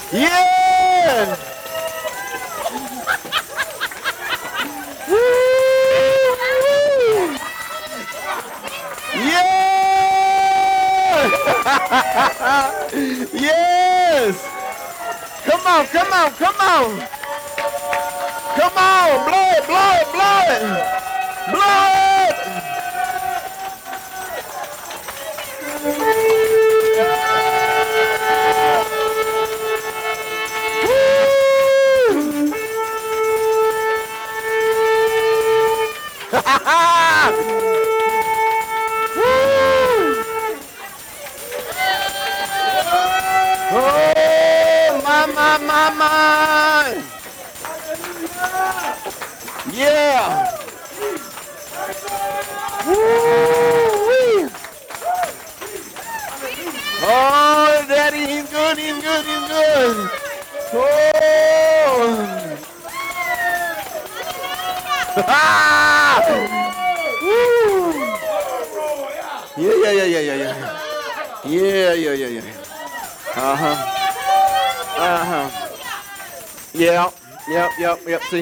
Yeah. Woo. Yeah. Yes. Come on, come on, come on. Come on, blow it, blow it, blow it. Blow it. Woo. Woo. Oh, my. Yeah. Woo. Oh, Daddy, he's good, he's good, he's good. Oh. Ah. Woo. Yeah. Yeah. Yep. See?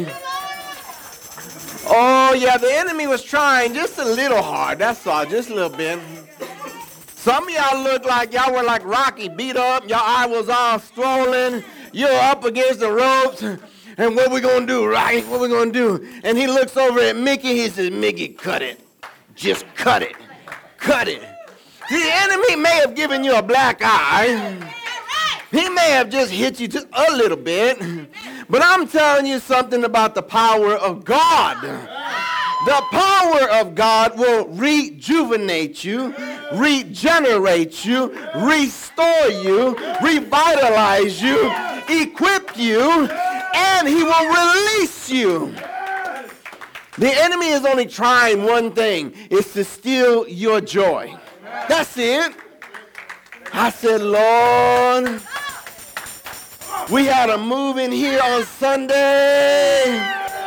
Oh, yeah, the enemy was trying just a little hard. That's all, just a little bit. Some of y'all look like y'all were like Rocky, beat up. Your eye was all swollen. You're up against the ropes. And what we going to do, right? What we going to do? And he looks over at Mickey. He says, Mickey, cut it. Just cut it. Cut it. The enemy may have given you a black eye. He may have just hit you just a little bit. But I'm telling you something about the power of God. The power of God will rejuvenate you, regenerate you, restore you, revitalize you, equip you, and he will release you. The enemy is only trying one thing. It's to steal your joy. That's it. I said, Lord, we had a move in here on Sunday.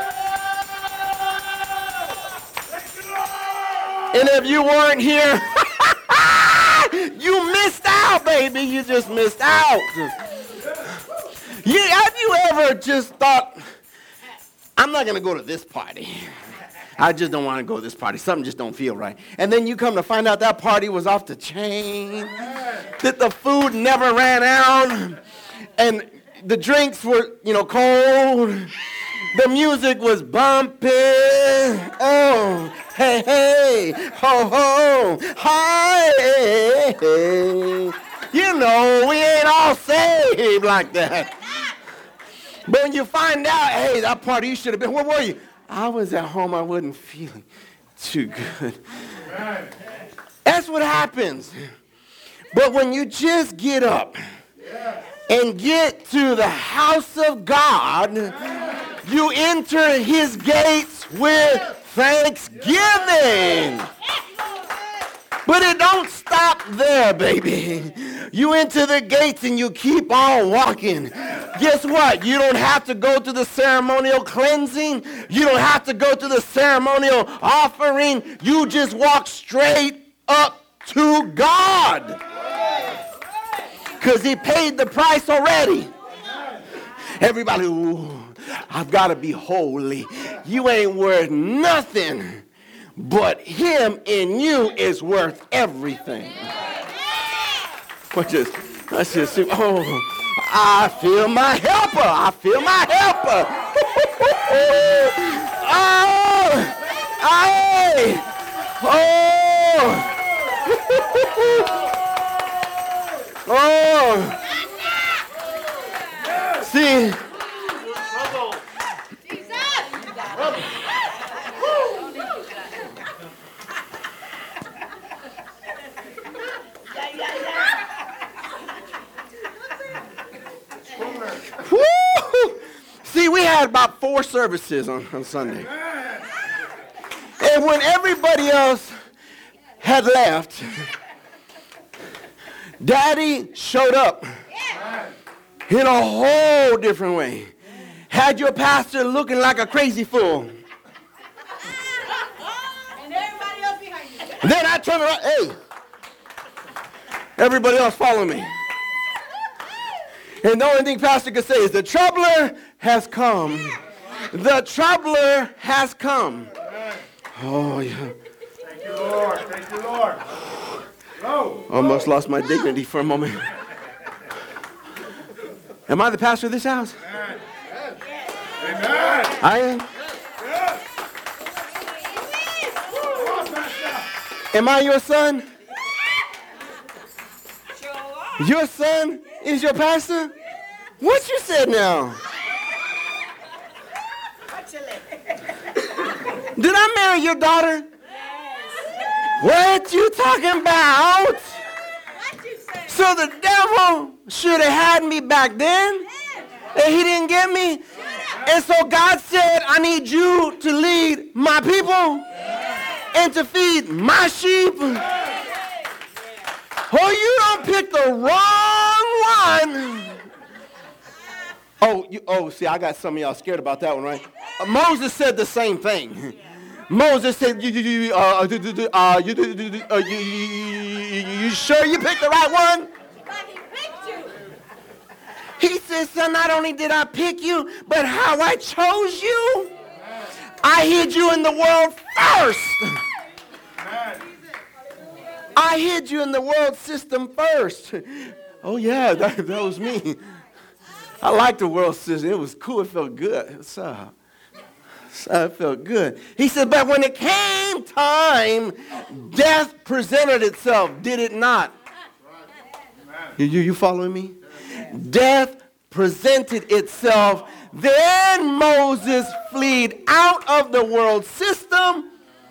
And if you weren't here, you missed out, baby. You just missed out. Have you ever just thought, I'm not going to go to this party. I just don't want to go to this party. Something just don't feel right. And then you come to find out that party was off the chain, that the food never ran out, and the drinks were, cold. The music was bumping. Oh, hey, ho, ho, hi. We ain't all saved like that. But when you find out, hey, that party you should have been, where were you? I was at home. I wasn't feeling too good. That's what happens. But when you just get up and get to the house of God, you enter his gates with thanksgiving. But it don't stop there, baby. You enter the gates and you keep on walking. Guess what? You don't have to go to the ceremonial cleansing. You don't have to go to the ceremonial offering. You just walk straight up to God. Because he paid the price already. Everybody, ooh, I've got to be holy. You ain't worth nothing. But him in you is worth everything. Let's just see. Oh, I feel my helper. I feel my helper. See. See, we had about 4 services on Sunday. And when everybody else had left, Daddy showed up in a whole different way. Had your pastor looking like a crazy fool. And everybody else behind you. Then I turned around, hey, everybody else follow me. And the only thing pastor could say is the troubler has come. The troubler has come. Oh, yeah. Thank you, Lord. Thank you, Lord. Almost lost my dignity for a moment. Am I the pastor of this house? Amen. I am. Am I your son? Your son is your pastor? What you said now? Did I marry your daughter? What you talking about? So the devil should have had me back then, and he didn't get me. And so God said, I need you to lead my people and to feed my sheep. Oh, you don't pick the wrong one. See, I got some of y'all scared about that one, right? Moses said the same thing. Moses said, you sure you picked the right one? But he picked you. He said, son, not only did I pick you, but how I chose you. I hid you in the world first. I hid you in the world system first. Oh, yeah, that was me. I liked the world system. It was cool. It felt good. It felt good. He said, but when it came time, death presented itself, did it not? You following me? Death presented itself. Then Moses fled out of the world system.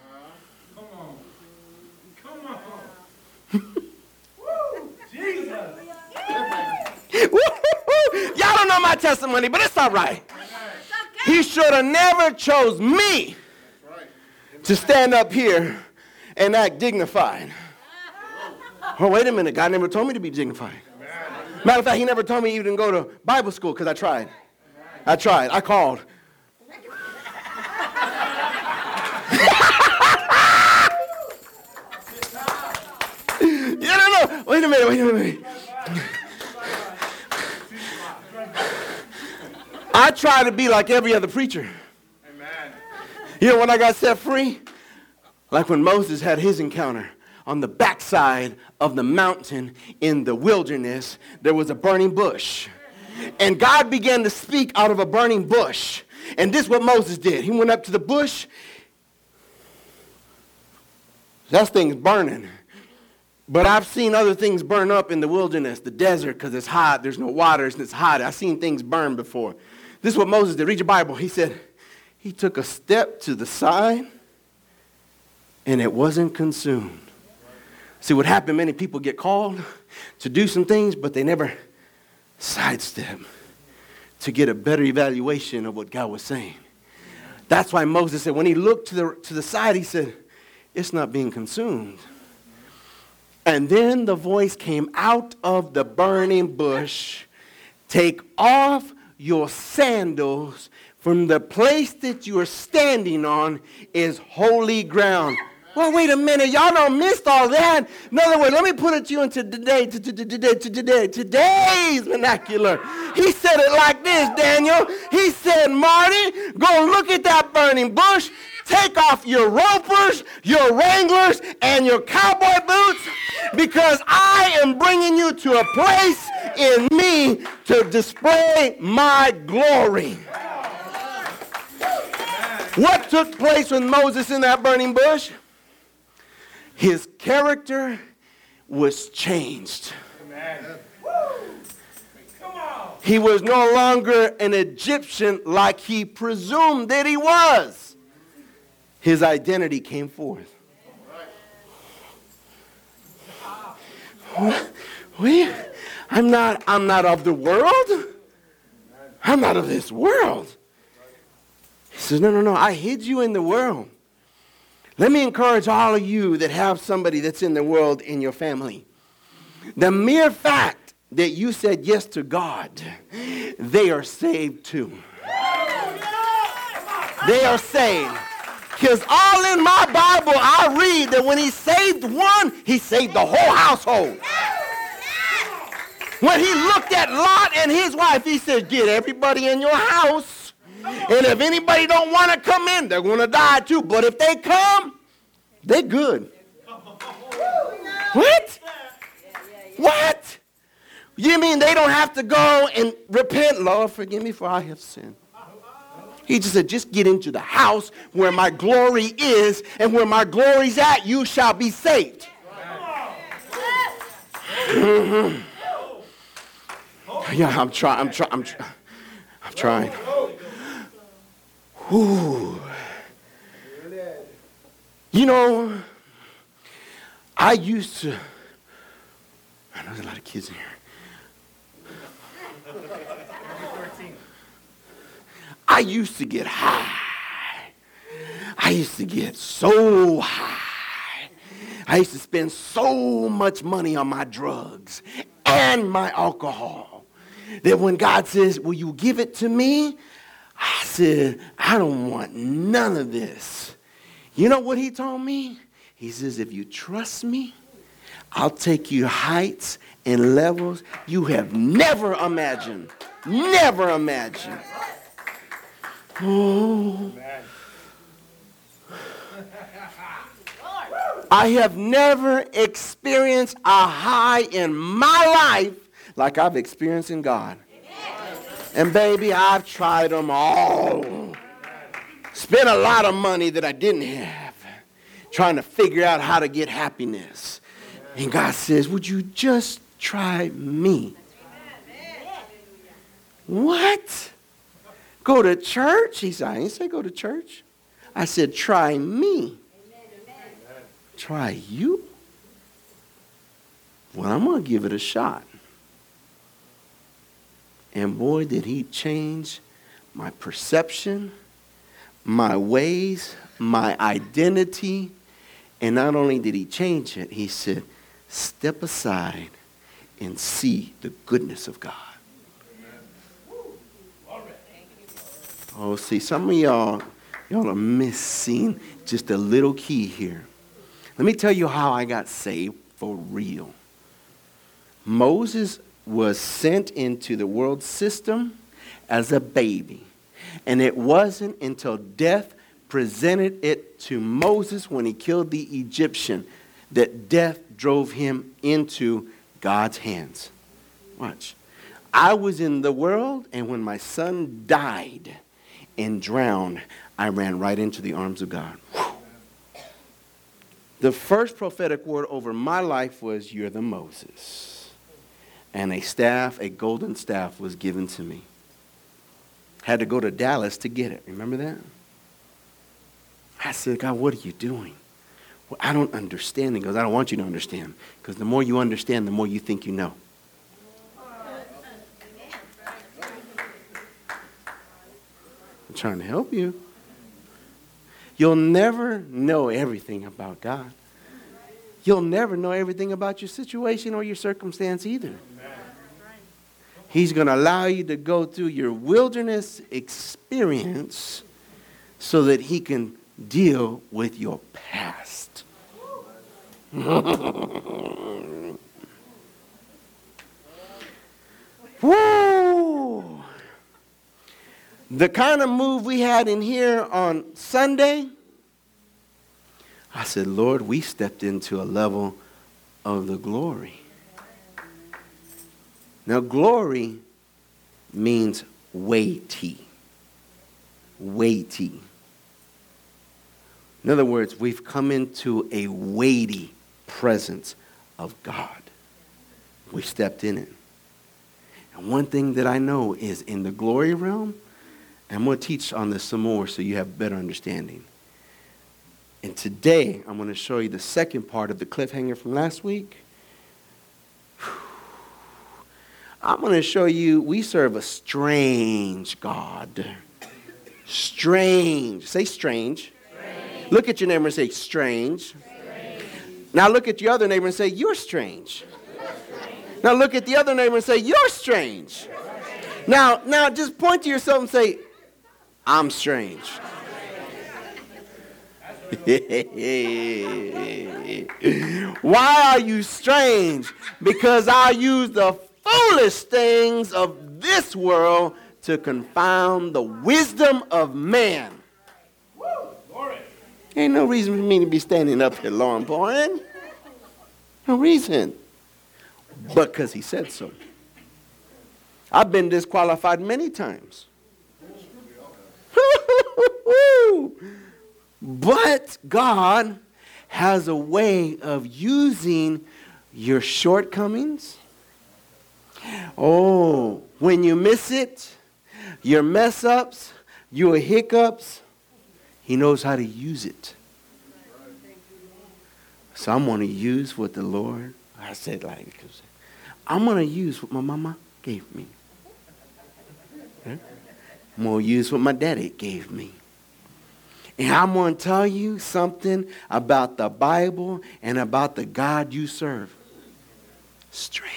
Y'all don't know my testimony, but it's all right. He should have never chose me to stand up here and act dignified. Oh, wait a minute. God never told me to be dignified. Matter of fact, he never told me even to go to Bible school because I tried. I called. No. Wait a minute. I try to be like every other preacher. Amen. You know when I got set free? Like when Moses had his encounter on the backside of the mountain in the wilderness, there was a burning bush. And God began to speak out of a burning bush. And this is what Moses did. He went up to the bush. That thing's burning. But I've seen other things burn up in the wilderness, the desert, because it's hot. There's no water, and it's hot. I've seen things burn before. This is what Moses did. Read your Bible. He said, he took a step to the side, and it wasn't consumed. See, what happened, many people get called to do some things, but they never sidestep to get a better evaluation of what God was saying. That's why Moses said, when he looked to the side, he said, it's not being consumed. And then the voice came out of the burning bush, take off your sandals, from the place that you are standing on is holy ground. Well, wait a minute. Y'all don't miss all that. In other words, let me put it to you into today's vernacular. He said it like this, Daniel. He said, Marty, go look at that burning bush. Take off your ropers, your wranglers, and your cowboy boots, because I am bringing you to a place in me to display my glory. What took place with Moses in that burning bush? His character was changed. He was no longer an Egyptian like he presumed that he was. His identity came forth. I'm not of the world. I'm not of this world. He says, no, I hid you in the world. Let me encourage all of you that have somebody that's in the world in your family. The mere fact that you said yes to God, they are saved too. They are saved. Because all in my Bible, I read that when he saved one, he saved the whole household. When he looked at Lot and his wife, he said, get everybody in your house. And if anybody don't want to come in, they're going to die too. But if they come, they're good. What? What? You mean they don't have to go and repent? Lord, forgive me for I have sinned. He just said, just get into the house where my glory is, and where my glory's at, you shall be saved. Mm-hmm. Yeah, I'm trying. Ooh. You know, I know there's a lot of kids in here. I used to get high. I used to get so high. I used to spend so much money on my drugs and my alcohol that when God says, will you give it to me? I said, I don't want none of this. You know what he told me? He says, if you trust me, I'll take you heights and levels you have never imagined. Never imagined. Oh. I have never experienced a high in my life like I've experienced in God. And baby, I've tried them all. Spent a lot of money that I didn't have, trying to figure out how to get happiness. And God says, would you just try me? What? Go to church? He said, I didn't say go to church. I said, try me. Try you? Well, I'm going to give it a shot. And boy, did he change my perception, my ways, my identity. And not only did he change it, he said, step aside and see the goodness of God. Oh, see, some of y'all are missing just a little key here. Let me tell you how I got saved for real. Moses was sent into the world system as a baby. And it wasn't until death presented it to Moses when he killed the Egyptian that death drove him into God's hands. Watch. I was in the world, and when my son died and drowned, I ran right into the arms of God. Whew. The first prophetic word over my life was, you're the Moses. And a staff, a golden staff, was given to me. Had to go to Dallas to get it. Remember that? I said, God, what are you doing? Well, I don't understand. He goes, I don't want you to understand. Because the more you understand, the more you think you know. I'm trying to help you. You'll never know everything about God. You'll never know everything about your situation or your circumstance either. He's going to allow you to go through your wilderness experience so that he can deal with your past. Woo! The kind of move we had in here on Sunday, I said, Lord, we stepped into a level of the glory. Now, glory means weighty. Weighty. In other words, we've come into a weighty presence of God. We stepped in it. And one thing that I know is in the glory realm, and I'm going to teach on this some more so you have better understanding. And today, I'm going to show you the second part of the cliffhanger from last week. I'm going to show you we serve a strange God. Strange. Say strange. Strange. Look at your neighbor and say strange. Strange. Now look at your other neighbor and say you're strange. Now look at the other neighbor and say you're strange. Now just point to yourself and say, I'm strange. Why are you strange? Because I use the foolish things of this world to confound the wisdom of man. Ain't no reason for me to be standing up here, Lauren Boyne. No reason. But because he said so. I've been disqualified many times. But God has a way of using your shortcomings. Oh, when you miss it, your mess ups, your hiccups, he knows how to use it. So I'm going to use what the Lord, I said like, I'm going to use what my mama gave me. I'm going to use what my daddy gave me. And I'm going to tell you something about the Bible and about the God you serve. Strange.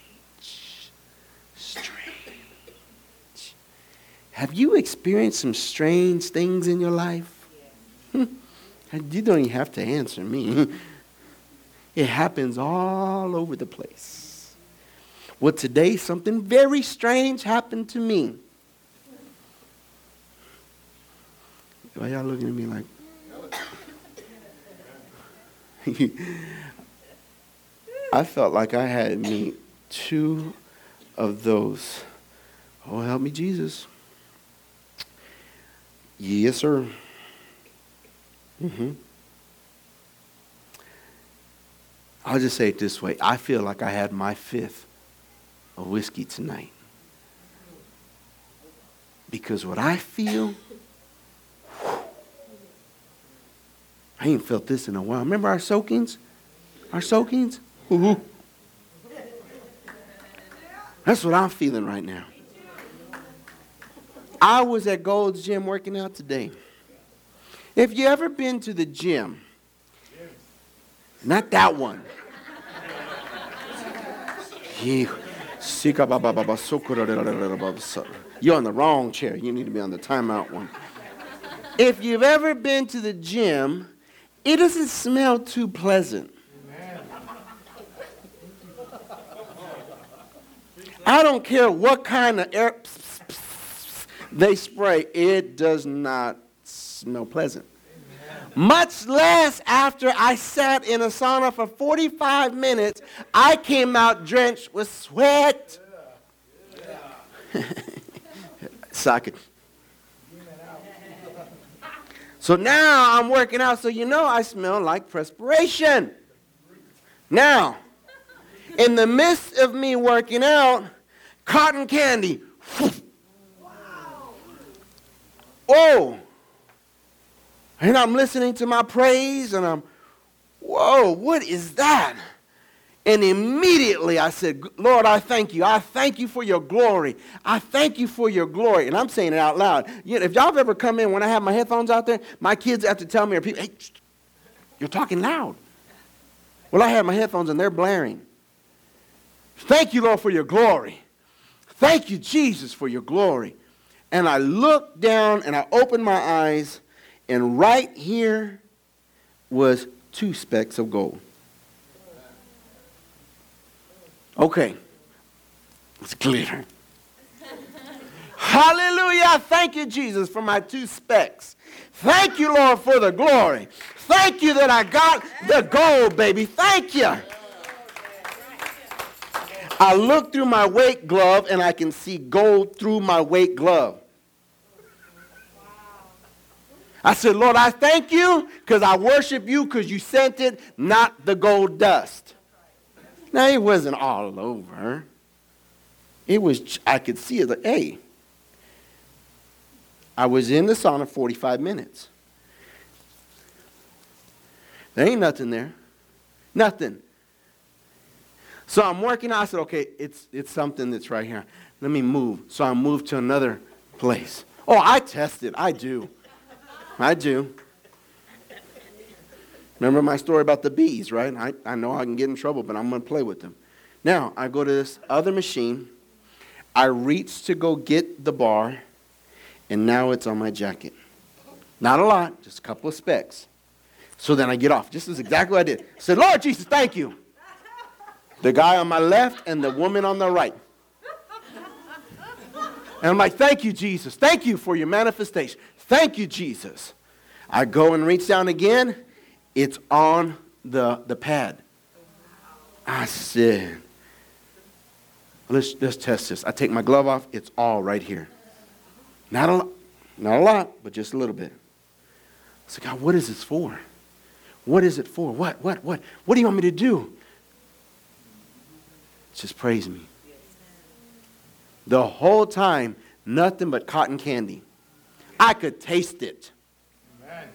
Have you experienced some strange things in your life? You don't even have to answer me. It happens all over the place. Well, today something very strange happened to me. Why y'all looking at me like? I felt like I had me 2 of those. Oh, help me, Jesus. Yes, sir. I'll just say it this way. I feel like I had my 5th of whiskey tonight. Because what I feel, I ain't felt this in a while. Remember our soakings? That's what I'm feeling right now. I was at Gold's Gym working out today. If you ever been to the gym, not that one. You're on the wrong chair. You need to be on the timeout one. If you've ever been to the gym, it doesn't smell too pleasant. I don't care what kind of air they spray, it does not smell pleasant. Much less after I sat in a sauna for 45 minutes, I came out drenched with sweat. Sock it. So now I'm working out, so you know I smell like perspiration. Now, in the midst of me working out, cotton candy. Oh, and I'm listening to my praise, and I'm, whoa, what is that? And immediately I said, Lord, I thank you. I thank you for your glory. I thank you for your glory. And I'm saying it out loud. You know, if y'all have ever come in when I have my headphones out there, my kids have to tell me, or people, hey, you're talking loud. Well, I have my headphones, and they're blaring. Thank you, Lord, for your glory. Thank you, Jesus, for your glory. And I looked down and I opened my eyes, and right here was 2 specks of gold. Okay. It's clear. Hallelujah. Thank you, Jesus, for my 2 specks. Thank you, Lord, for the glory. Thank you that I got the gold, baby. Thank you. I look through my weight glove, and I can see gold through my weight glove. I said, Lord, I thank you because I worship you because you sent it, not the gold dust. Now, it wasn't all over. It was, I could see it. Hey, I was in the sauna 45 minutes. There ain't nothing there. Nothing. So I'm working out. I said, okay, it's something that's right here. Let me move. So I moved to another place. Oh, I tested. I do. Remember my story about the bees, right? I know I can get in trouble, but I'm going to play with them. Now, I go to this other machine. I reach to go get the bar, and now it's on my jacket. Not a lot, just a couple of specks. So then I get off. This is exactly what I did. I said, Lord Jesus, thank you. The guy on my left and the woman on the right. And I'm like, thank you, Jesus. Thank you for your manifestation. Thank you, Jesus. I go and reach down again. It's on the pad. I said, let's test this. I take my glove off. It's all right here. Not a lot, but just a little bit. I said, God, what is this for? What is it for? What do you want me to do? Just praise me. The whole time, nothing but cotton candy. I could taste it. Amen.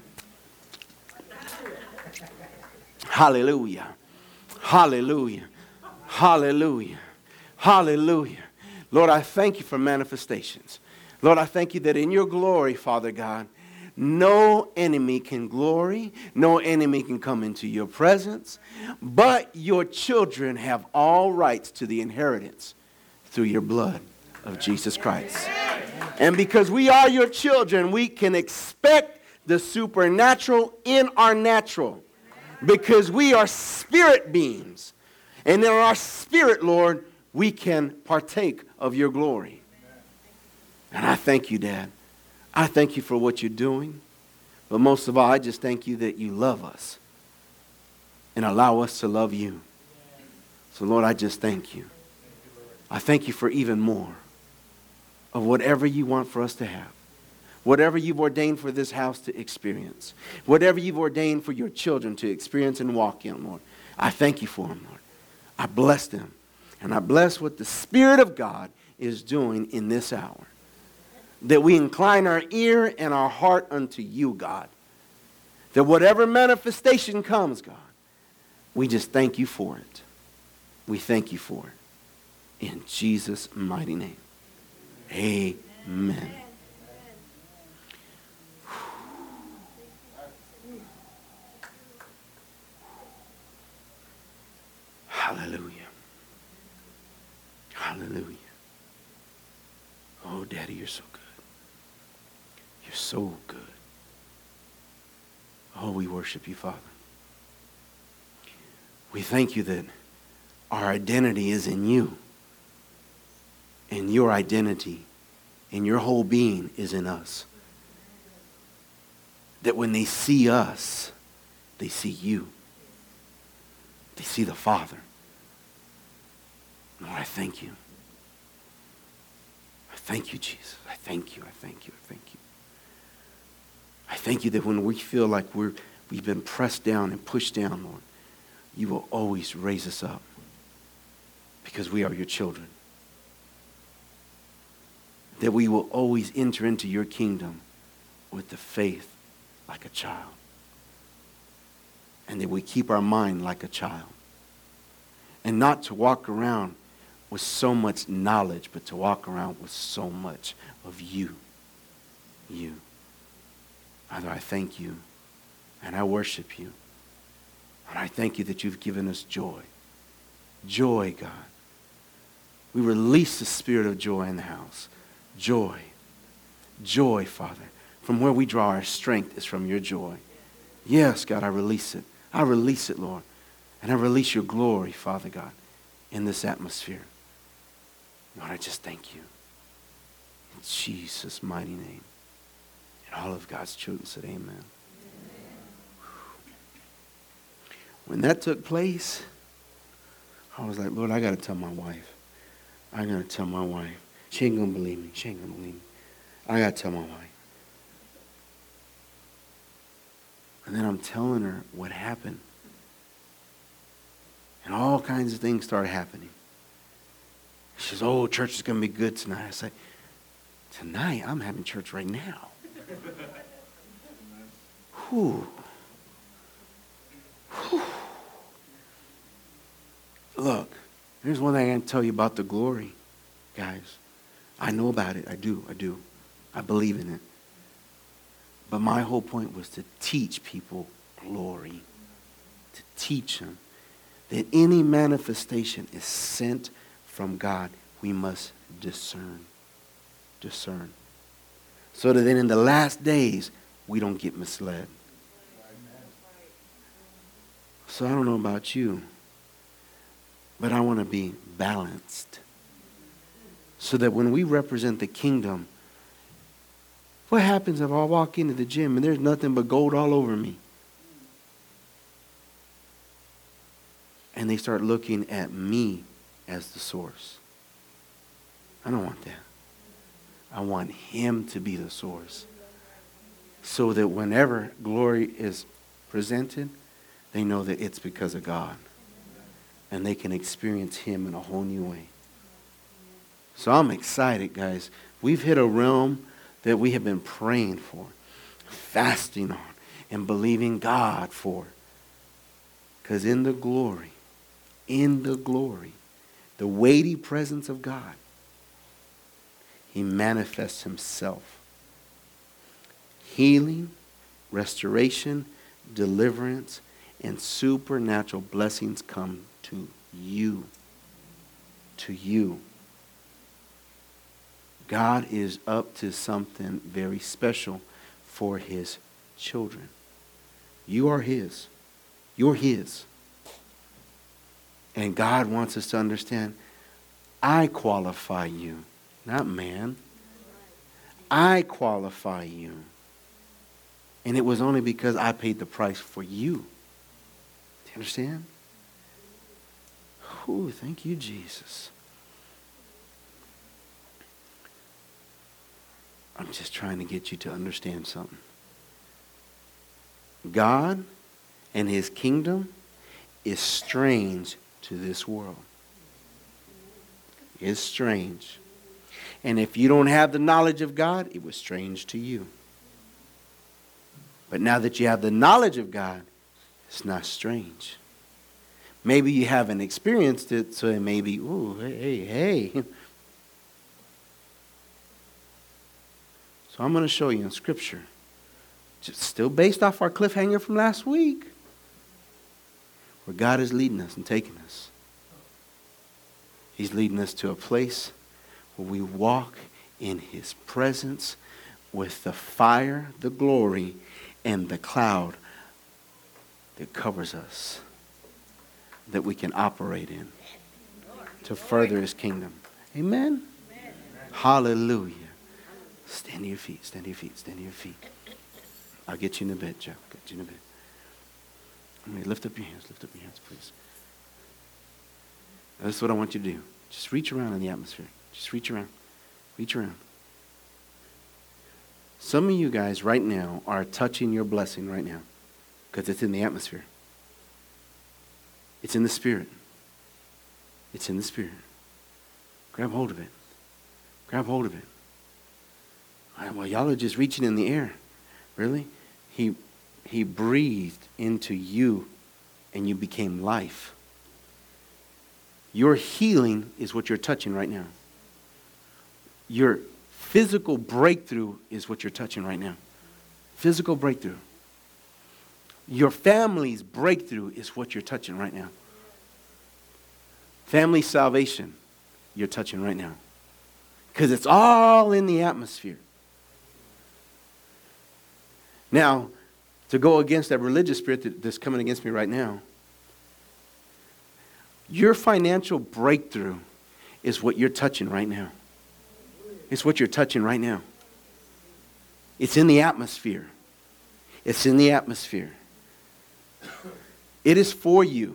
Hallelujah. Hallelujah. Hallelujah. Hallelujah. Lord, I thank you for manifestations. Lord, I thank you that in your glory, Father God, no enemy can glory, no enemy can come into your presence, but your children have all rights to the inheritance through your blood of Jesus Christ. And because we are your children, we can expect the supernatural in our natural, because we are spirit beings. And in our spirit, Lord, we can partake of your glory. And I thank you, Dad. I thank you for what you're doing. But most of all, I just thank you that you love us and allow us to love you. So, Lord, I just thank you. I thank you for even more of whatever you want for us to have. Whatever you've ordained for this house to experience. Whatever you've ordained for your children to experience and walk in, Lord. I thank you for them, Lord. I bless them. And I bless what the Spirit of God is doing in this hour. That we incline our ear and our heart unto you, God. That whatever manifestation comes, God, we just thank you for it. We thank you for it. In Jesus' mighty name. Amen. Hallelujah. Hallelujah. Oh, Daddy, you're so good. You're so good. Oh, we worship you, Father. We thank you that our identity is in you. And your identity and your whole being is in us. That when they see us, they see you. They see the Father. Lord, I thank you. I thank you, Jesus. I thank you. I thank you. I thank you. I thank you that when we feel like we've been pressed down and pushed down, Lord, you will always raise us up because we are your children. That we will always enter into your kingdom with the faith like a child. And that we keep our mind like a child. And not to walk around with so much knowledge, but to walk around with so much of you. You. Father, I thank you and I worship you. And I thank you that you've given us joy. Joy, God. We release the spirit of joy in the house. Joy. Joy, Father. From where we draw our strength is from your joy. Yes, God, I release it. I release it, Lord. And I release your glory, Father God, in this atmosphere. Lord, I just thank you. In Jesus' mighty name. And all of God's children said amen. Amen. When that took place, I was like, Lord, I got to tell my wife. I got to tell my wife. She ain't going to believe me. She ain't going to believe me. I got to tell my wife. And then I'm telling her what happened. And all kinds of things started happening. She says, oh, church is going to be good tonight. I say, tonight? I'm having church right now. Whew. Whew. Look, here's one thing I can tell you about the glory, guys. I know about it. I do. I believe in it. But my whole point was to teach people glory. To teach them that any manifestation is sent from God. We must discern. Discern. So that then in the last days, we don't get misled. So I don't know about you, But I want to be balanced. So that when we represent the kingdom, what happens if I walk into the gym and there's nothing but gold all over me? And they start looking at me as the source. I don't want that. I want him to be the source. So that whenever glory is presented, they know that it's because of God. And they can experience him in a whole new way. So I'm excited, guys. We've hit a realm that we have been praying for, fasting on, and believing God for. Because in the glory, the weighty presence of God, he manifests himself. Healing, restoration, deliverance, and supernatural blessings come to you. To you. God is up to something very special for his children. You are his. You're his. And God wants us to understand, I qualify you, not man. I qualify you. And it was only because I paid the price for you. Do you understand? Ooh, thank you, Jesus. I'm just trying to get you to understand something. God and his kingdom is strange to this world. It's strange. And if you don't have the knowledge of God, it was strange to you. But now that you have the knowledge of God, it's not strange. Maybe you haven't experienced it, so it may be, ooh, hey. So I'm going to show you in Scripture, just still based off our cliffhanger from last week, where God is leading us and taking us. He's leading us to a place where we walk in his presence with the fire, the glory, and the cloud that covers us, that we can operate in to further his kingdom. Amen? Amen. Hallelujah. Stand to your feet, stand to your feet, stand to your feet. I'll get you in the bed, Joe. Get you in the bed. Lift up your hands, please. Now, this is what I want you to do. Just reach around in the atmosphere. Just reach around. Reach around. Some of you guys right now are touching your blessing right now because it's in the atmosphere. It's in the Spirit. It's in the Spirit. Grab hold of it. Grab hold of it. Well, y'all are just reaching in the air. Really? He breathed into you and you became life. Your healing is what you're touching right now. Your physical breakthrough is what you're touching right now. Physical breakthrough. Your family's breakthrough is what you're touching right now. Family salvation, you're touching right now. Because it's all in the atmosphere. Now, to go against that religious spirit that's coming against me right now, your financial breakthrough is what you're touching right now. It's what you're touching right now. It's in the atmosphere. It's in the atmosphere. It is for you.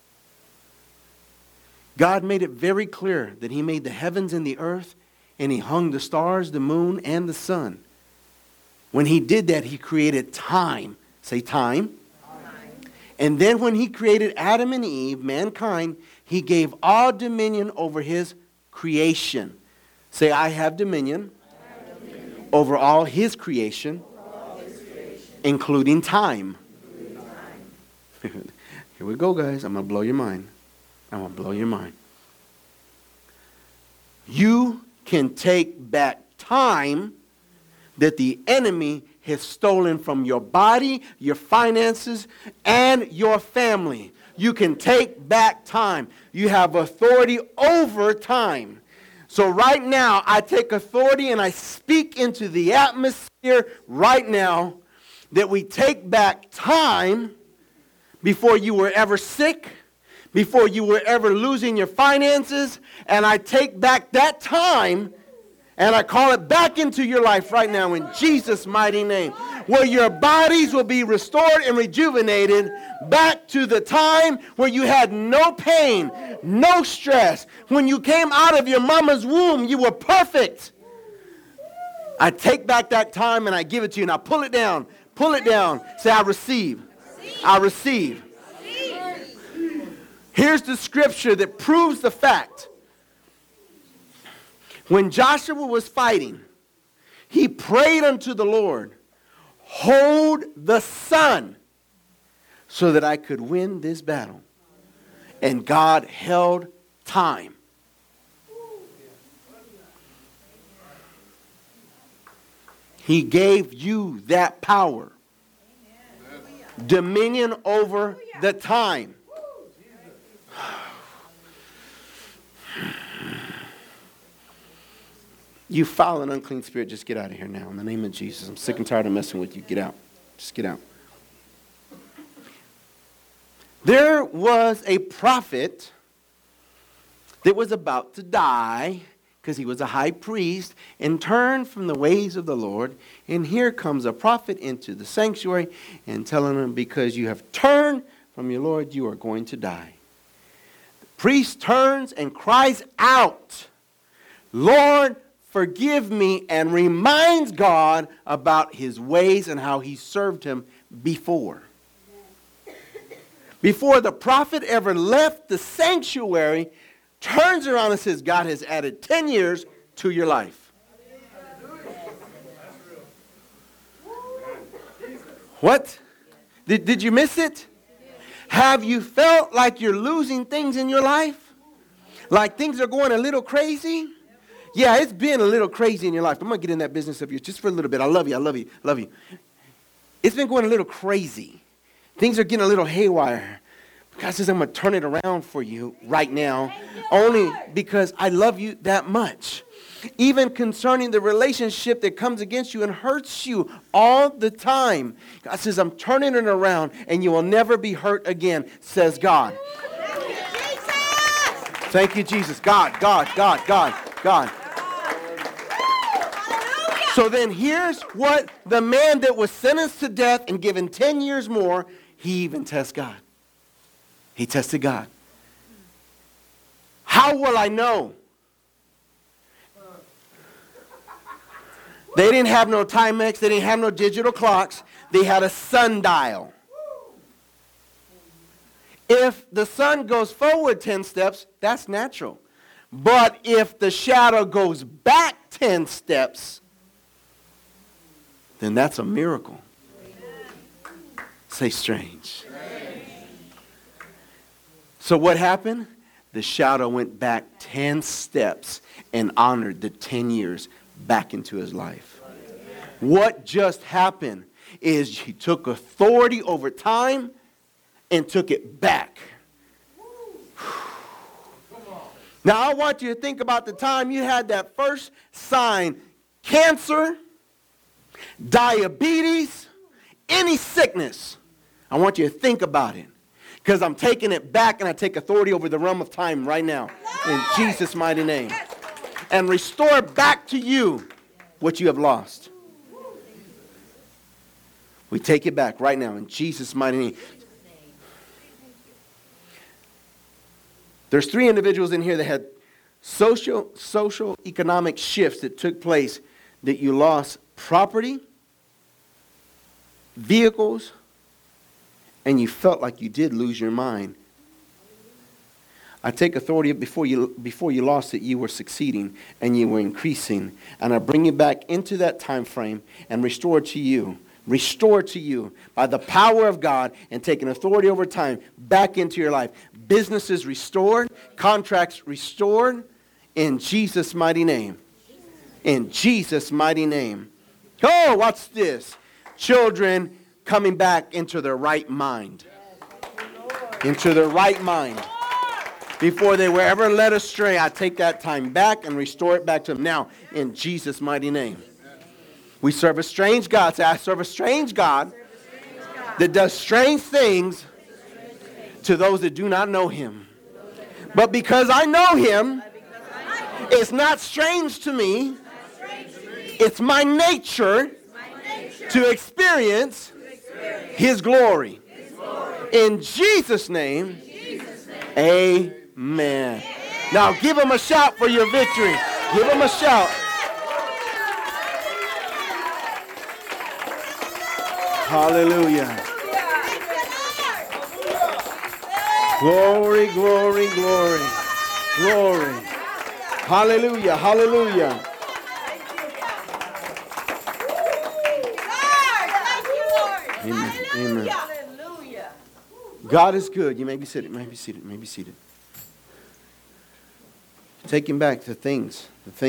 God made it very clear that he made the heavens and the earth, and he hung the stars, the moon, and the sun. When he did that, he created time. Say time. And then when he created Adam and Eve, mankind, he gave all dominion over his creation. Say, I have dominion, over all his creation, including time. Here we go, guys. I'm going to blow your mind. I'm going to blow your mind. You can take back time that the enemy has stolen from your body, your finances, and your family. You can take back time. You have authority over time. So right now, I take authority and I speak into the atmosphere right now that we take back time before you were ever sick, before you were ever losing your finances. And I take back that time and I call it back into your life right now in Jesus' mighty name, where your bodies will be restored and rejuvenated back to the time where you had no pain, no stress. When you came out of your mama's womb, you were perfect. I take back that time and I give it to you. Now pull it down. Pull it down. Say, I receive. I receive. Here's the scripture that proves the fact. When Joshua was fighting, he prayed unto the Lord, hold the sun so that I could win this battle. And God held time. He gave you that power. Dominion over the time. You foul and unclean spirit, just get out of here now in the name of Jesus. I'm sick and tired of messing with you. Get out. Just get out. There was a prophet that was about to die because he was a high priest and turned from the ways of the Lord. And here comes a prophet into the sanctuary and telling him, because you have turned from your Lord, you are going to die. The priest turns and cries out, Lord, forgive me, and reminds God about his ways and how he served him before. Before the prophet ever left the sanctuary, turns around and says, God has added 10 years to your life. What? Did you miss it? Have you felt like you're losing things in your life? Like things are going a little crazy? Yeah, it's been a little crazy in your life. I'm going to get in that business of yours just for a little bit. I love you. I love you. I love you. It's been going a little crazy. Things are getting a little haywire. God says, I'm going to turn it around for you right now, only because I love you that much. Even concerning the relationship that comes against you and hurts you all the time. God says, I'm turning it around and you will never be hurt again, says God. Thank you, Jesus. God. So then here's what the man that was sentenced to death and given 10 years more, he even tests God. He tested God. How will I know? They didn't have no Timex. They didn't have no digital clocks. They had a sundial. If the sun goes forward 10 steps, that's natural. But if the shadow goes back 10 steps, then that's a miracle. Say strange. So what happened? The shadow went back 10 steps and honored the 10 years back into his life. What just happened is he took authority over time and took it back. Now I want you to think about the time you had that first sign, cancer, diabetes, any sickness. I want you to think about it. Because I'm taking it back and I take authority over the realm of time right now. In Jesus' mighty name. And restore back to you what you have lost. We take it back right now in Jesus' mighty name. There's 3 individuals in here that had social economic shifts that took place that you lost property, vehicles, and you felt like you did lose your mind. I take authority before you lost it, you were succeeding and you were increasing. And I bring you back into that time frame and restore to you by the power of God and taking authority over time back into your life. Businesses restored, contracts restored in Jesus' mighty name. In Jesus' mighty name. Oh, what's this? Children coming back into their right mind. Into their right mind. Before they were ever led astray, I take that time back and restore it back to them. Now, in Jesus' mighty name. We serve a strange God. Say, I serve a strange God that does strange things to those that do not know him. But because I know him, it's not strange to me. It's my nature to experience his glory. In Jesus' name, amen. Now give him a shout for your victory. Give him a shout. Hallelujah. Glory, glory, glory. Glory. Hallelujah, hallelujah. Amen. Amen. God is good. You may be seated. May be seated. May be seated. Taking back the things.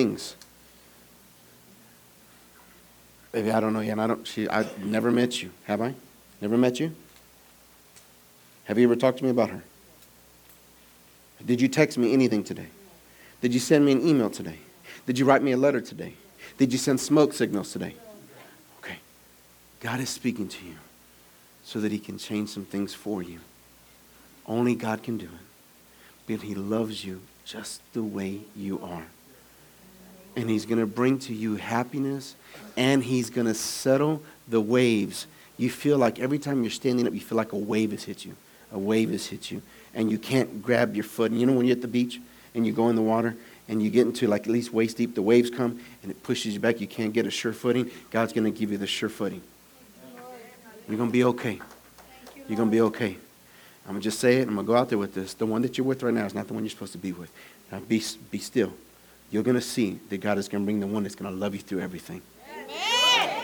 Baby, I don't know yet. I've never met you. Have I? Never met you? Have you ever talked to me about her? Did you text me anything today? Did you send me an email today? Did you write me a letter today? Did you send smoke signals today? Okay. God is speaking to you so that he can change some things for you. Only God can do it. But he loves you just the way you are. And he's going to bring to you happiness, and he's going to settle the waves. You feel like every time you're standing up, you feel like a wave has hit you. A wave has hit you. And you can't grab your foot. And you know when you're at the beach and you go in the water and you get into like at least waist deep, the waves come and it pushes you back. You can't get a sure footing. God's going to give you the sure footing. You're going to be okay. You're going to be okay. I'm going to just say it. I'm going to go out there with this. The one that you're with right now is not the one you're supposed to be with. Now be still. You're going to see that God is going to bring the one that's going to love you through everything. Amen.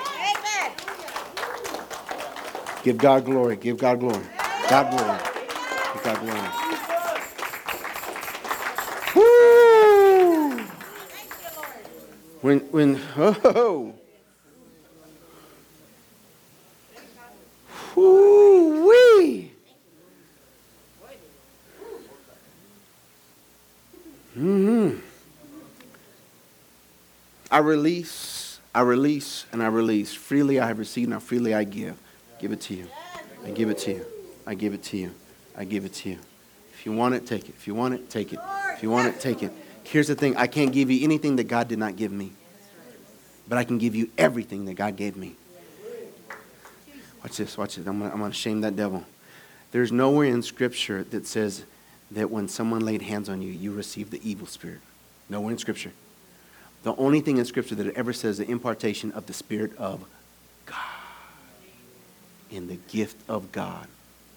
Give God glory. Give God glory. God glory. Give God glory. Woo! Woo-wee. Mm-hmm. I release, and I release. Freely I have received, now freely I give. Give it to you. I give it to you. I give it to you. I give it to you. If you want it, take it. If you want it, take it. If you want it, take it. Here's the thing. I can't give you anything that God did not give me. But I can give you everything that God gave me. Watch this. Watch this. I'm going to shame that devil. There's nowhere in Scripture that says that when someone laid hands on you, you received the evil spirit. Nowhere in Scripture. The only thing in Scripture that it ever says the impartation of the Spirit of God. In the gift of God.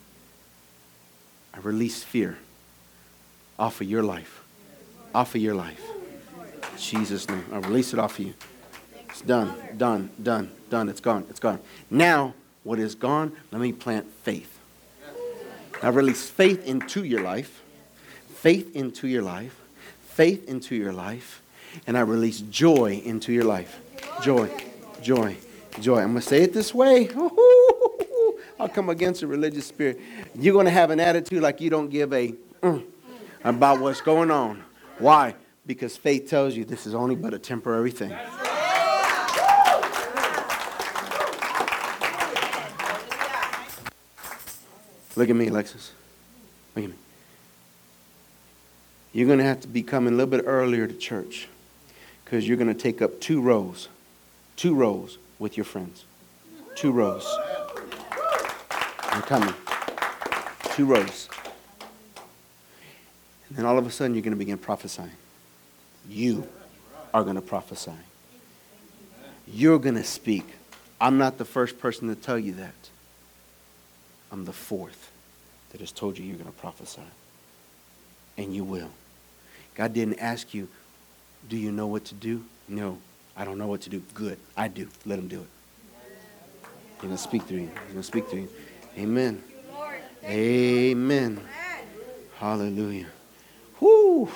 I release fear off of your life. Off of your life. In Jesus' name. I release it off of you. It's done. Done. Done. Done. It's gone. It's gone. Now, what is gone, let me plant faith. I release faith into your life. Faith into your life. Faith into your life. And I release joy into your life. Joy. Joy. Joy. I'm going to say it this way. I'll come against a religious spirit. You're going to have an attitude like you don't give a about what's going on. Why? Because faith tells you this is only but a temporary thing. Look at me, Alexis. Look at me. You're going to have to be coming a little bit earlier to church because you're going to take up 2 rows. 2 rows with your friends. 2 rows. I'm coming. 2 rows. And then all of a sudden you're going to begin prophesying. You are going to prophesy. You're going to speak. I'm not the first person to tell you that. I'm the 4th that has told you you're going to prophesy. And you will. God didn't ask you, do you know what to do? No, I don't know what to do. Good, I do. Let him do it. He's going to speak through you. He's going to speak through you. Amen. Amen. Hallelujah. Whoo.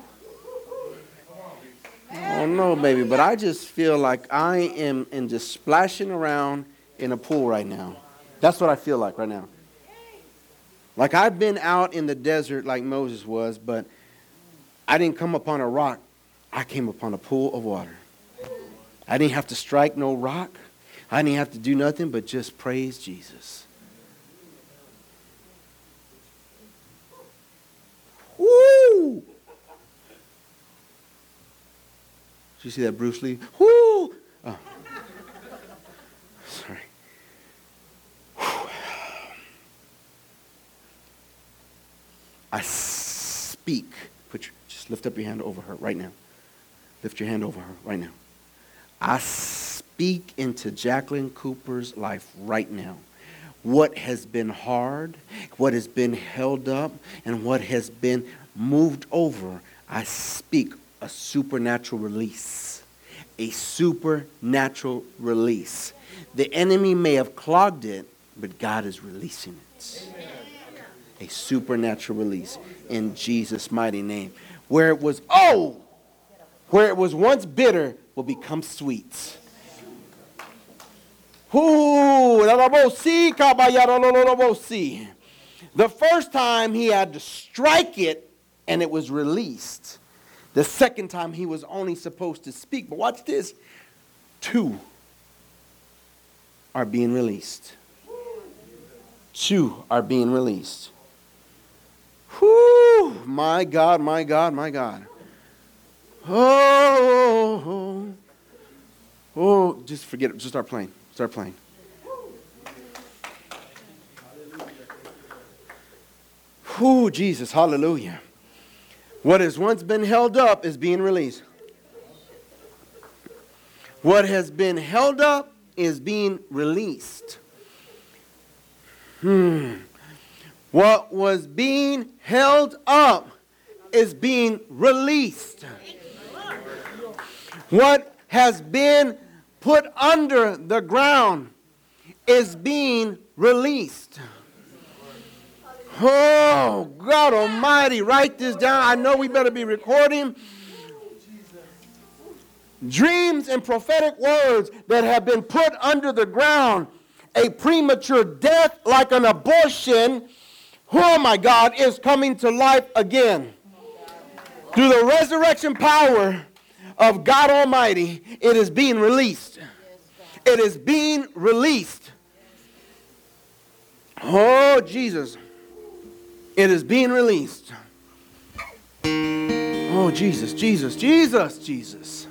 Oh no, baby, but I just feel like I am just splashing around in a pool right now. That's what I feel like right now. Like I've been out in the desert like Moses was, but I didn't come upon a rock. I came upon a pool of water. I didn't have to strike no rock. I didn't have to do nothing but just praise Jesus. you see that Bruce Lee? Whoo! Oh. Sorry. Whew. I speak. Just lift up your hand over her right now. Lift your hand over her right now. I speak into Jacqueline Cooper's life right now. What has been hard, what has been held up, and what has been moved over, I speak a supernatural release. A supernatural release. The enemy may have clogged it, but God is releasing it. Amen. A supernatural release in Jesus' mighty name. Where it was once bitter will become sweet. The first time he had to strike it and it was released. The second time he was only supposed to speak. But watch this. 2 are being released. 2 are being released. Whoo! My God, my God, my God. Oh, just forget it. Just start playing. Start playing. Whoo, Jesus, hallelujah. What has once been held up is being released. What has been held up is being released. What was being held up is being released. What has been put under the ground is being released. Oh, God Almighty, write this down. I know we better be recording. Dreams and prophetic words that have been put under the ground, a premature death like an abortion, oh my God, is coming to life again. Through the resurrection power of God Almighty, it is being released. It is being released. Oh, Jesus. It is being released. Oh, Jesus, Jesus, Jesus, Jesus.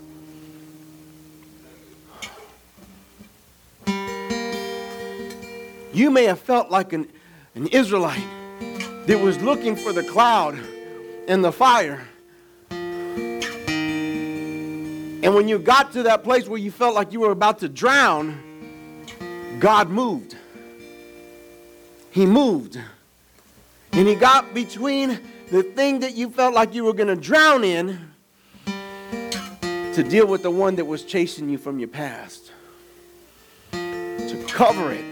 You may have felt like an Israelite that was looking for the cloud and the fire. And when you got to that place where you felt like you were about to drown, God moved. He moved. And he got between the thing that you felt like you were going to drown in to deal with the one that was chasing you from your past. To cover it.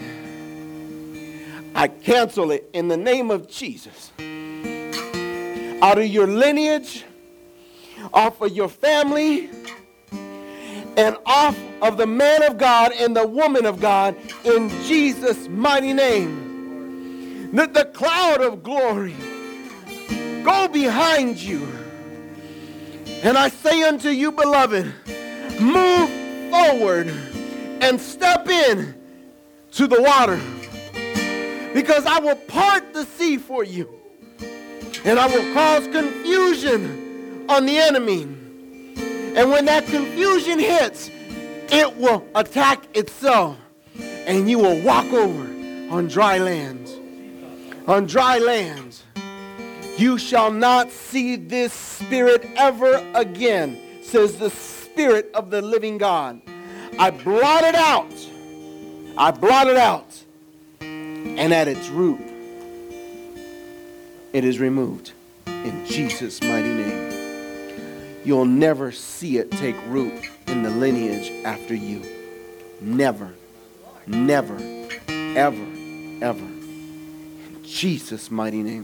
I cancel it in the name of Jesus. Out of your lineage, off of your family, and off of the man of God and the woman of God in Jesus' mighty name. Let the cloud of glory go behind you. And I say unto you, beloved, move forward and step in to the water. Because I will part the sea for you. And I will cause confusion on the enemy. And when that confusion hits, it will attack itself. And you will walk over on dry land. On dry land. You shall not see this spirit ever again, says the Spirit of the living God. I blot it out. I blot it out. And at its root, it is removed in Jesus' mighty name. You'll never see it take root in the lineage after you. Never, never, ever, ever. In Jesus' mighty name.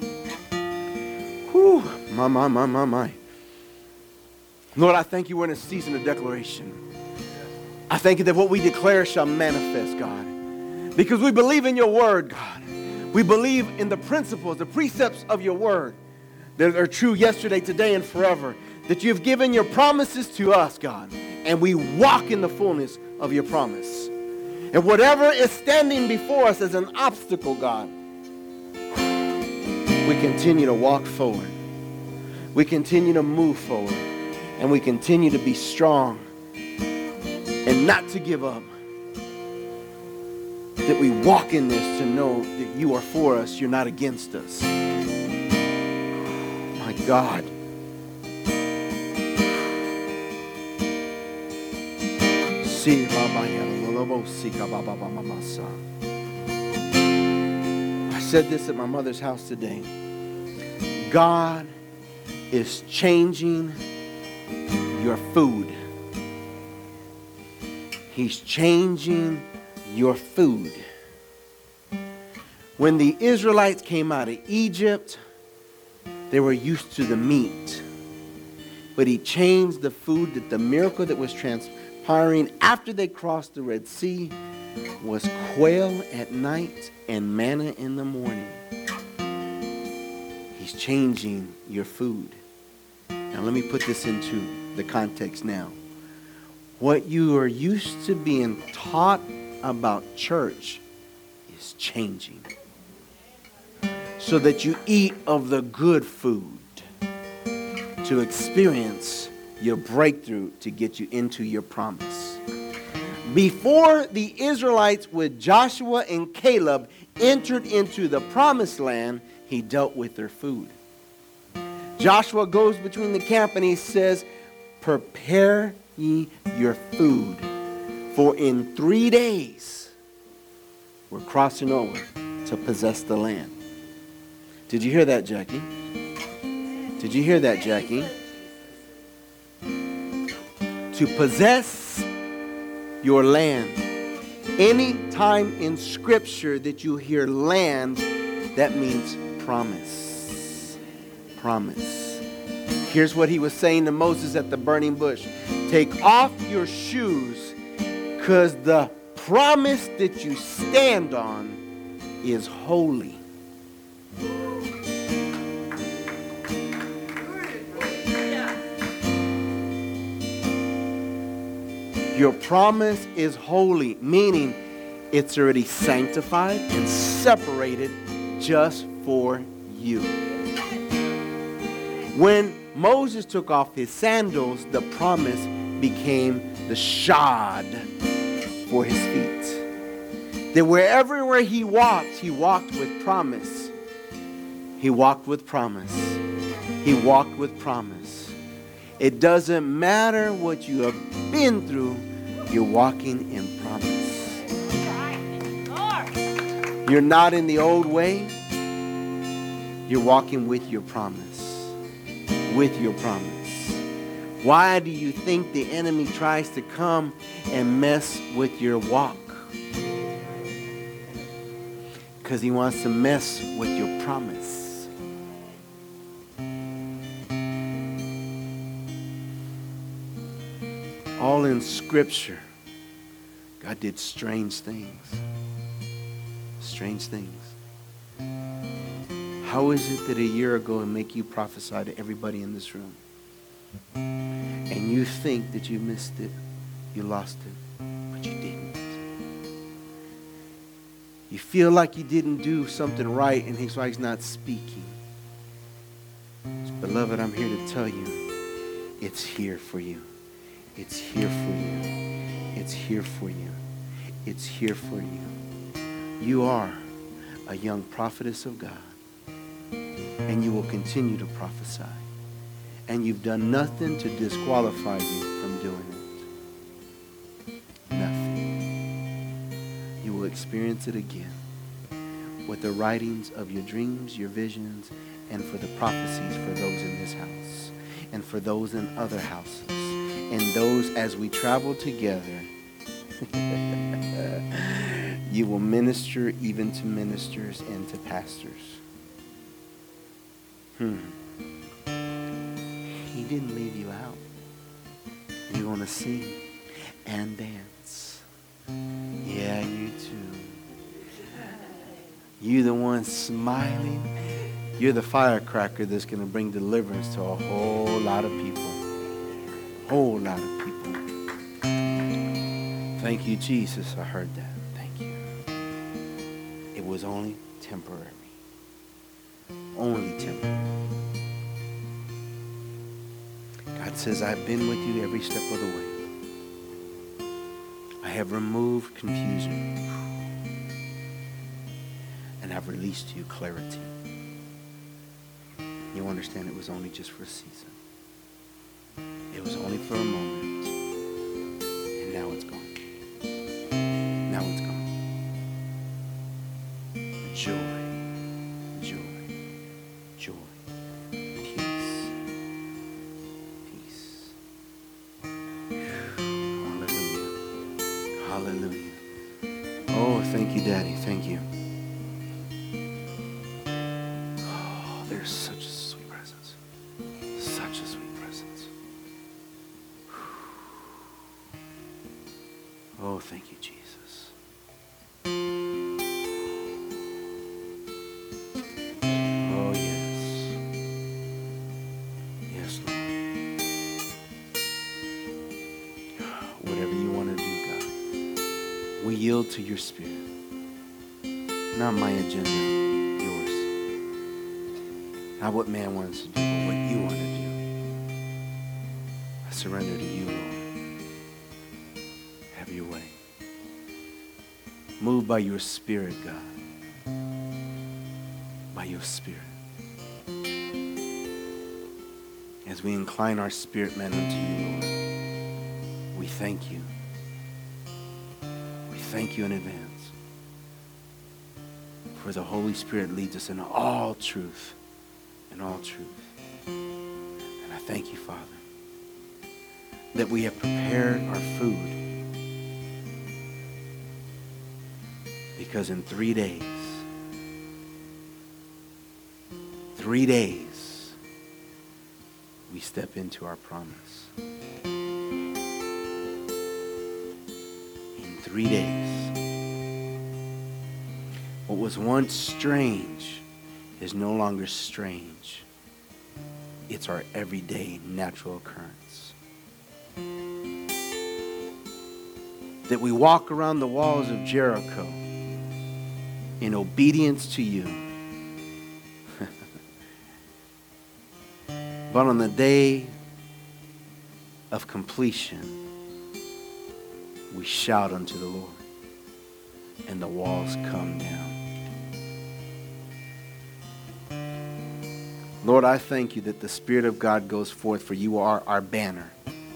Whew, my. Lord, I thank you we're in a season of declaration. I thank you that what we declare shall manifest, God. Because we believe in your word, God. We believe in the principles, the precepts of your word that are true yesterday, today, and forever. That you've given your promises to us, God. And we walk in the fullness of your promise. And whatever is standing before us as an obstacle, God, we continue to walk forward. We continue to move forward. and we continue to be strong and not to give up, that we walk in this to know that you are for us, you're not against us. My God. I said this at my mother's house today. God is changing your food. He's changing your food. When the Israelites came out of Egypt, they were used to the meat. But he changed the food, that the miracle that was transpiring after they crossed the Red Sea was quail at night and manna in the morning. He's changing your food. Now let me put this into the context now. What you are used to being taught about church is changing, so that you eat of the good food to experience your breakthrough, to get you into your promise. Before the Israelites with Joshua and Caleb entered into the promised land, he dealt with their food. Joshua goes between the camp and he says, prepare ye your food, for in 3 days we're crossing over to possess the land. Did you hear that, Jackie? Did you hear that, Jackie? To possess your land. Any time in Scripture that you hear land, that means promise. Promise. Here's what he was saying to Moses at the burning bush. Take off your shoes, because the promise that you stand on is holy. Your promise is holy, meaning it's already sanctified and separated just for you. When Moses took off his sandals, the promise became the shod for his feet. That wherever he walked with promise. He walked with promise. He walked with promise. It doesn't matter what you have been through, you're walking in promise. You're not in the old way. You're walking with your promise. With your promise. Why do you think the enemy tries to come and mess with your walk? Because he wants to mess with your promise. All in Scripture, God did strange things. Strange things. How is it that a year ago it make you prophesy to everybody in this room? And you think that you missed it, you lost it, but you didn't. You feel like you didn't do something right, and he's why he's not speaking. Beloved, I'm here to tell you, it's here for you. It's here for you. It's here for you. It's here for you. You are a young prophetess of God, and you will continue to prophesy. And you've done nothing to disqualify you from doing it. Nothing. You will experience it again with the writings of your dreams, your visions, and for the prophecies for those in this house and for those in other houses and those as we travel together. You will minister even to ministers and to pastors. He didn't leave you out. You're going to sing and dance. Yeah, you too. You the one smiling. You're the firecracker that's going to bring deliverance to a whole lot of people. Whole lot of people. Thank you, Jesus. I heard that. Thank you. It was only temporary. Only temporary. God It says, I've been with you every step of the way. I have removed confusion. And I've released you clarity. You understand it was only just for a season. It was only for a moment. And now it's gone. Now it's gone. Joy, joy, joy, peace, peace. Hallelujah. Hallelujah. Oh, thank you, Daddy. Thank you. Oh, there's such a sweet presence. Such a sweet presence. Oh, thank you, Jesus. Oh, yes. Yes, Lord. Whatever you want to do, God. We yield to your spirit. Not my agenda, yours. Not what man wants to do, but what you want to do. I surrender to you, Lord. Have your way. Move by your spirit, God. By your spirit. As we incline our spirit man unto you, Lord, we thank you. We thank you in advance. For the Holy Spirit leads us in all truth. In all truth. And I thank you, Father, that we have prepared our food. Because in 3 days, 3 days, we step into our promise. In 3 days, what was once strange is no longer strange. It's our everyday natural occurrence. That we walk around the walls of Jericho in obedience to you. But on the day of completion, we shout unto the Lord, and the walls come down. Lord, I thank you that the Spirit of God goes forth, for you are our banner.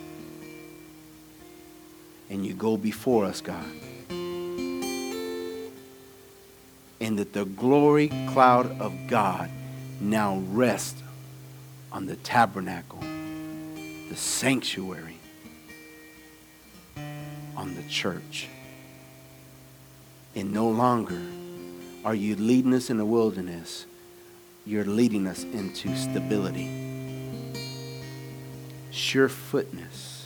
And you go before us, God. And that the glory cloud of God now rests on the tabernacle, the sanctuary, on the church. And no longer are you leading us in the wilderness. You're leading us into stability, sure-footness.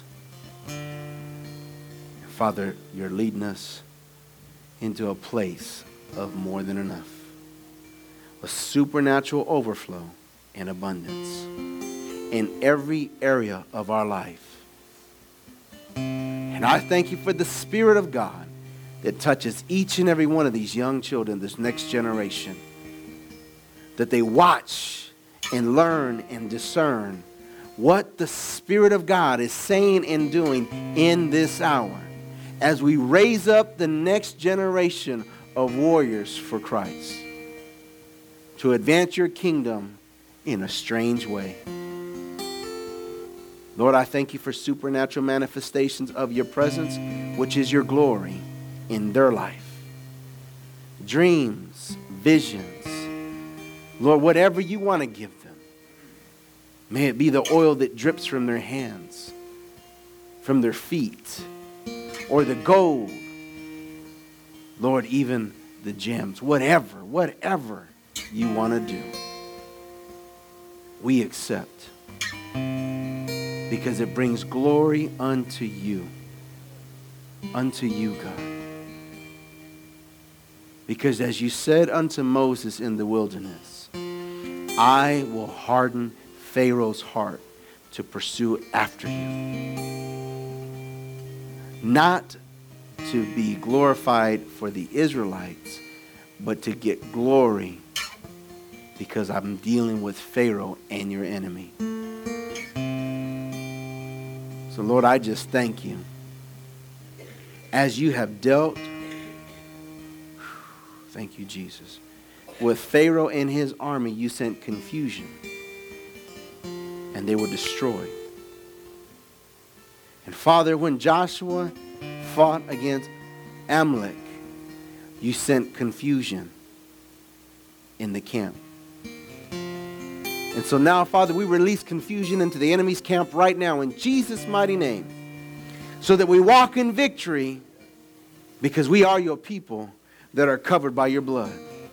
Father, you're leading us into a place of more than enough, a supernatural overflow and abundance in every area of our life. And I thank you for the Spirit of God that touches each and every one of these young children, this next generation, that they watch and learn and discern what the Spirit of God is saying and doing in this hour as we raise up the next generation of warriors for Christ to advance your kingdom in a strange way. Lord, I thank you for supernatural manifestations of your presence, which is your glory in their life. Dreams, visions, Lord, whatever you want to give them. May it be the oil that drips from their hands, from their feet, or the gold. Lord, even the gems, whatever you want to do, we accept, because it brings glory unto you, God. Because as you said unto Moses in the wilderness, I will harden Pharaoh's heart to pursue after you. Not to be glorified for the Israelites, but to get glory because I'm dealing with Pharaoh and your enemy. So, Lord, I just thank you. As you have dealt, thank you, Jesus, with Pharaoh and his army, you sent confusion, and they were destroyed. And Father, when Joshua fought against Amalek, you sent confusion in the camp. And so now, Father, we release confusion into the enemy's camp right now in Jesus' mighty name, so that we walk in victory because we are your people that are covered by your blood.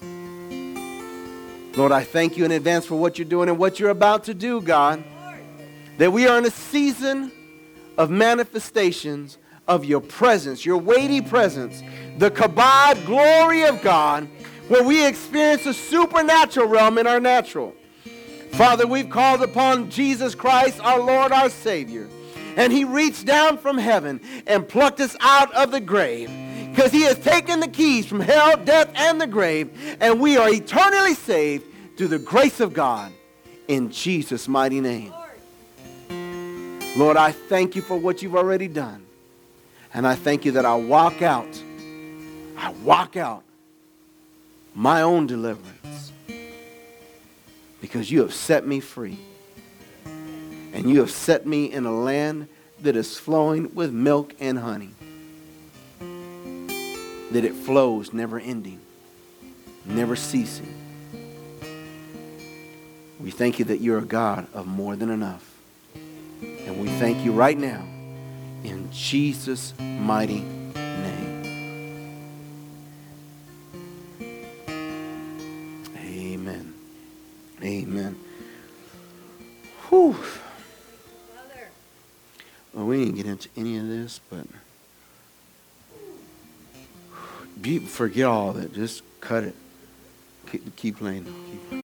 Lord, I thank you in advance for what you're doing and what you're about to do, God, that we are in a season of manifestations of your presence, your weighty presence, the kabod glory of God, where we experience the supernatural realm in our natural. Father, we've called upon Jesus Christ, our Lord, our Savior, and he reached down from heaven and plucked us out of the grave, because he has taken the keys from hell, death, and the grave, and we are eternally saved through the grace of God in Jesus' mighty name. Lord, I thank you for what you've already done, and I thank you that I walk out my own deliverance, because you have set me free. And you have set me in a land that is flowing with milk and honey. That it flows never ending, never ceasing. We thank you that you're a God of more than enough. And we thank you right now in Jesus' mighty name. Amen. Amen. Whew. Well, we didn't get into any of this, but forget all of it. Just cut it. Keep playing.